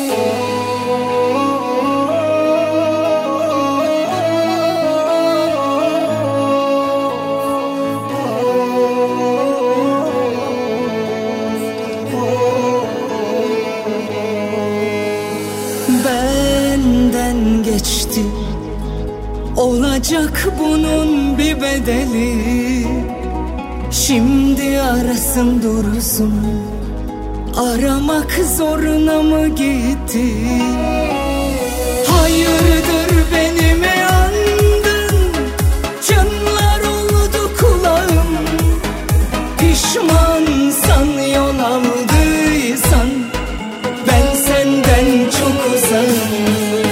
Benden geçti, olacak bunun bir bedeli. Şimdi arasın dursun, aramak zoruna mı gitti? Hayırdır beni mi andın? Çınlar oldu kulağım. Pişmansan yol aldıysan, ben senden çok uzağım.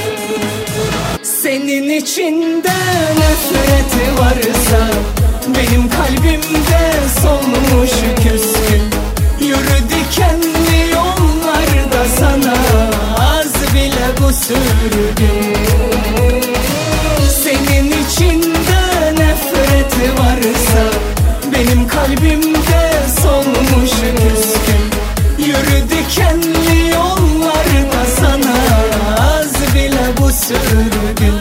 Senin içinde nefreti varsa, benim kalbimde solmuş küskün. Yürü dikenli yollarda, sana az bile bu sürgün. Senin içinde nefreti varsa, benim kalbimde solmuş küskün. Yürü dikenli yollarda, sana az bile bu sürgün.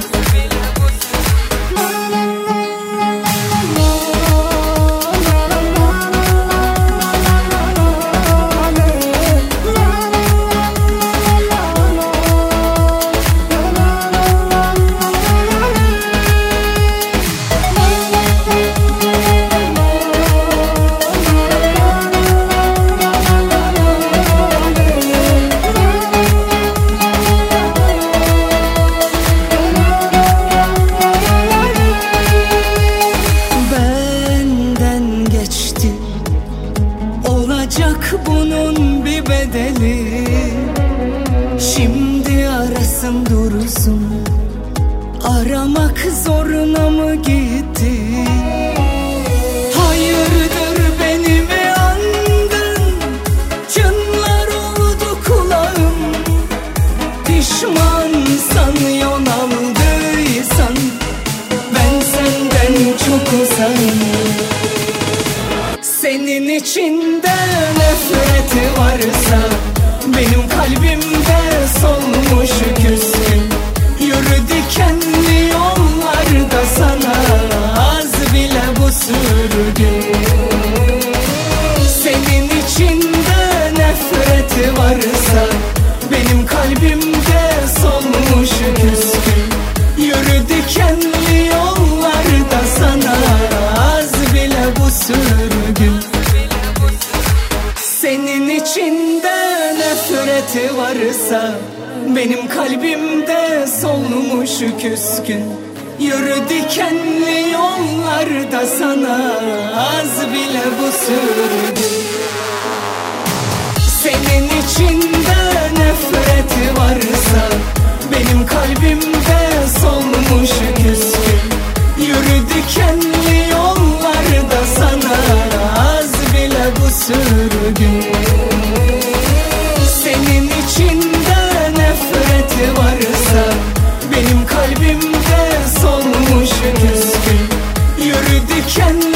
Olacak bunun bir bedeli. Şimdi arasın dursun, aramak zoruna mı gitti? Hayırdır beni mi andın? Çınlar oldu kulağım. Pişmansan yol aldıysan, ben senden çok uzağım. Senin içinde nefreti varsa, benim kalbimde solmuş küskün. Yürü dikenli yollarda, sana az bile bu sürgün. Senin içinde nefreti varsa, benim kalbimde solmuş küskün. Yürü dikenli yollarda, sana az bile bu sürgün. Senin içinde nefreti varsa, benim kalbimde solmuş küskün. Yürü dikenli yollarda, sana az bile bu sürgün. Senin içinde nefreti varsa, benim kalbimde solmuş küskün. Yürü dikenli yollarda, sana az bile bu sürgün. Senin içinde nefreti varsa, benim kalbimde solmuş küskün. Yürü dikenli